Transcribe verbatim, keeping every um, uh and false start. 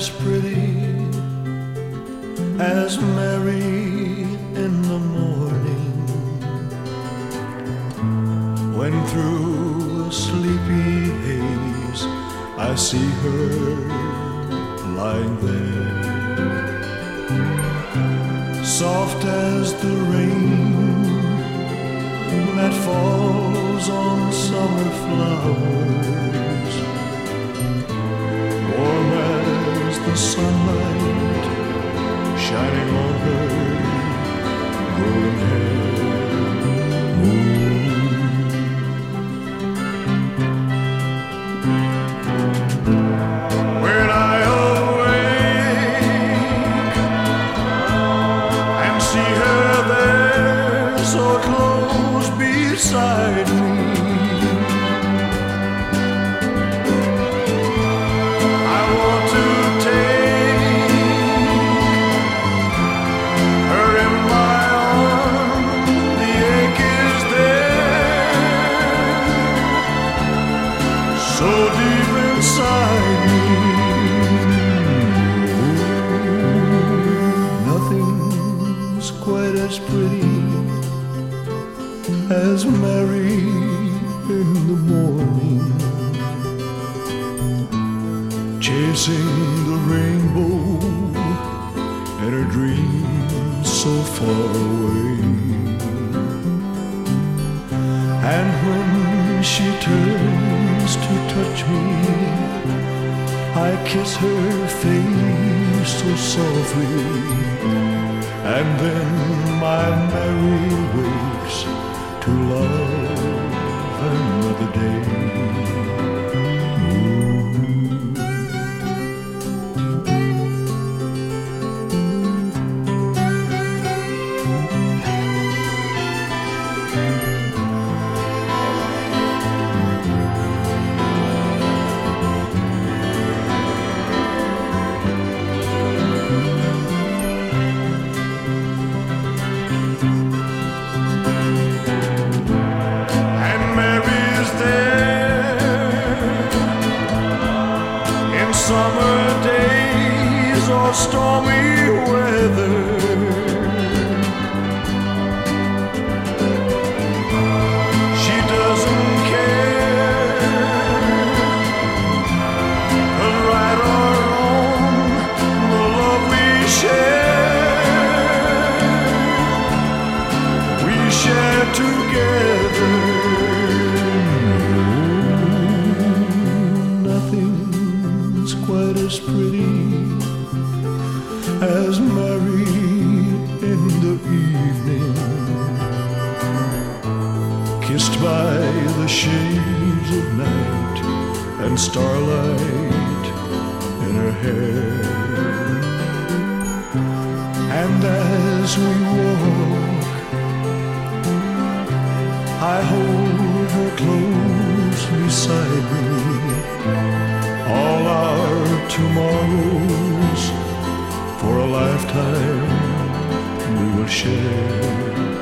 as pretty as Mary in the morning, when through a sleepy haze I see her lying there, soft as the rain that falls on summer flowers, warm as the sunlight shining on her golden hair. When I awake and see her there so close beside me, I want to take her in my arms. The ache is there, so deep inside me. Nothing's quite as pretty as Mary in the morning, chasing the rainbow in her dreams so far away. And when she turns to touch me, I kiss her face so softly, and then my Mary wakes to love another day. Summer days or stormy weather, she doesn't care, 'cause right or wrong, the love we share, we share together. Quite as pretty as Mary in the evening, kissed by the shades of night and starlight in her hair. And as we walk, I hold her close beside me. All our tomorrows for a lifetime we will share.